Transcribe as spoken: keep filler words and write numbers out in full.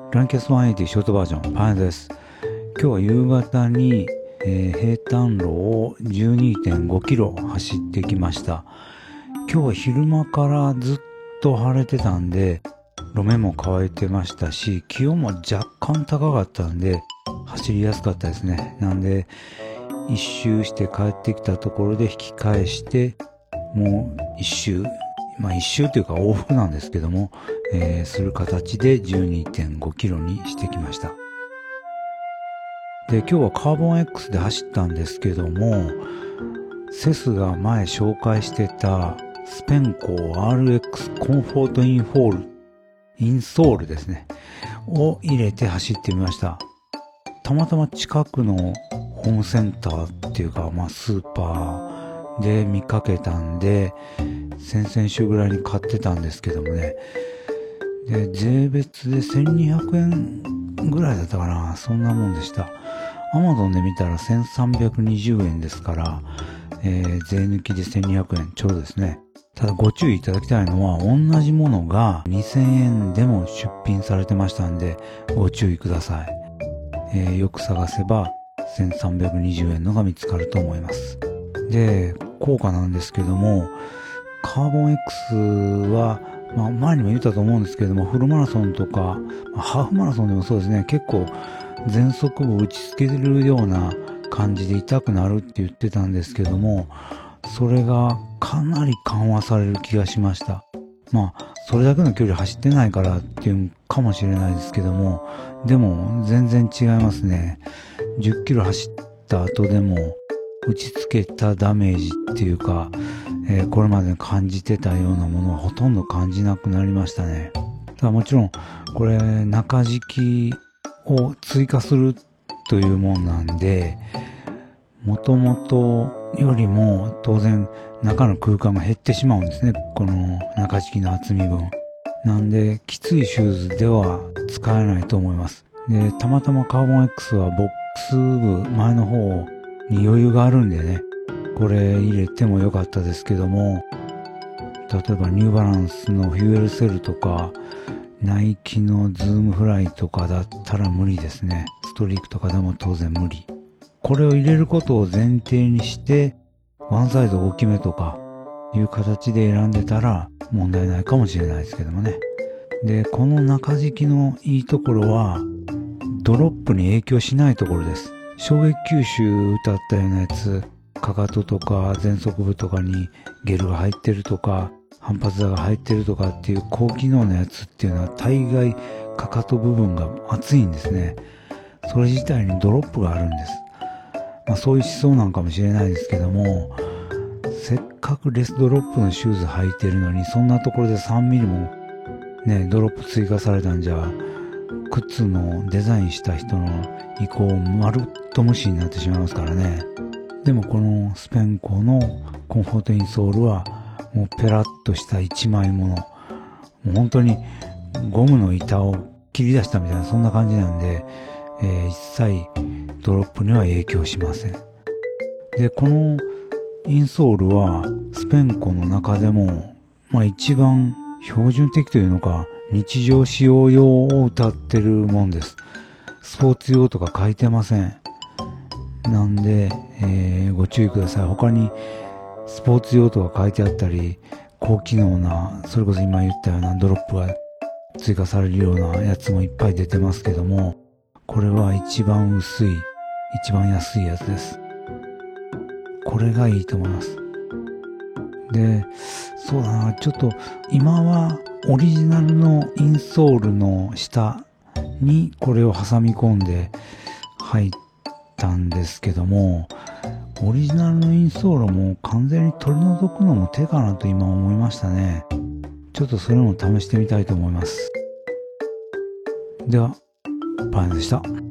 ランキャスひゃくはちじゅうショートバージョン、パン屋です。今日は夕方に、えー、平坦路を じゅうにてんごキロ走ってきました。今日は昼間からずっと晴れてたんで、路面も乾いてましたし、気温も若干高かったんで、走りやすかったですね。なんで、一周して帰ってきたところで引き返して、もう一周、まあ一周というか往復なんですけども、えー、する形で じゅうにてんごキロにしてきました。で、今日はカーボン X で走ったんですけども、セスが前紹介してたスペンコ アールエックス コンフォートインフォール、インソールですね、を入れて走ってみました。たまたま近くのホームセンターっていうか、まあスーパーで見かけたんで、先々週ぐらいに買ってたんですけどもね。で、税別でせんにひゃくえんぐらいだったかな。そんなもんでした。アマゾンで見たらせんさんびゃくにじゅうえんですから、えー、税抜きでせんにひゃくえんちょうどですね。ただご注意いただきたいのは、同じものがにせんえんでも出品されてましたんで、ご注意ください。えー、よく探せばせんさんびゃくにじゅうえんのが見つかると思います。で、効果なんですけども、カーボン X は、まあ、前にも言ったと思うんですけども、フルマラソンとか、まあ、ハーフマラソンでもそうですね、結構全速部打ちつけるような感じで痛くなるって言ってたんですけども、それがかなり緩和される気がしました。まあ、それだけの距離走ってないからっていうかもしれないですけども、でも全然違いますね。じゅっキロ走った後でも、打ちつけたダメージっていうか、えー、これまで感じてたようなものはほとんど感じなくなりましたね。ただもちろん、これ中敷きを追加するというもんなんで、もともとよりも当然中の空間が減ってしまうんですね。この中敷きの厚み分。なんで、きついシューズでは使えないと思います。で、たまたまカーボン X はボックス部前の方に余裕があるんでね、これ入れてもよかったですけども、例えばニューバランスのフューエルセルとか、ナイキのズームフライとかだったら無理ですね。ストリークとかでも当然無理。これを入れることを前提にして、ワンサイズ大きめとかいう形で選んでたら問題ないかもしれないですけどもね。で、この中敷きのいいところは、ドロップに影響しないところです。衝撃吸収歌ったようなやつ、かかととか前足部とかにゲルが入ってるとか、反発座が入ってるとかっていう高機能なやつっていうのは大概かかと部分が厚いんですね。それ自体にドロップがあるんです。まあそういう思想なんかもしれないですけども、せっかくレスドロップのシューズ履いてるのに、そんなところでさんミリもね、ドロップ追加されたんじゃ、靴のデザインした人の意向をまるっと無視になってしまいますからね。でもこのスペンコのコンフォートインソールはもうペラッとした一枚もの。もう本当にゴムの板を切り出したみたいなそんな感じなんで、えー、一切ドロップには影響しません。で、このインソールはスペンコの中でも、まあ一番標準的というのか日常使用用を謳ってるもんです。スポーツ用とか書いてません。なんで、えー、ご注意ください。他にスポーツ用とか書いてあったり、高機能な、それこそ今言ったようなドロップが追加されるようなやつもいっぱい出てますけども、これは一番薄い、一番安いやつです。これがいいと思います。で、そうだな、ちょっと今はオリジナルのインソールの下にこれを挟み込んで入ったんですけども、オリジナルのインソールも完全に取り除くのも手かなと今思いましたね。ちょっとそれも試してみたいと思います。では、パン屋でした。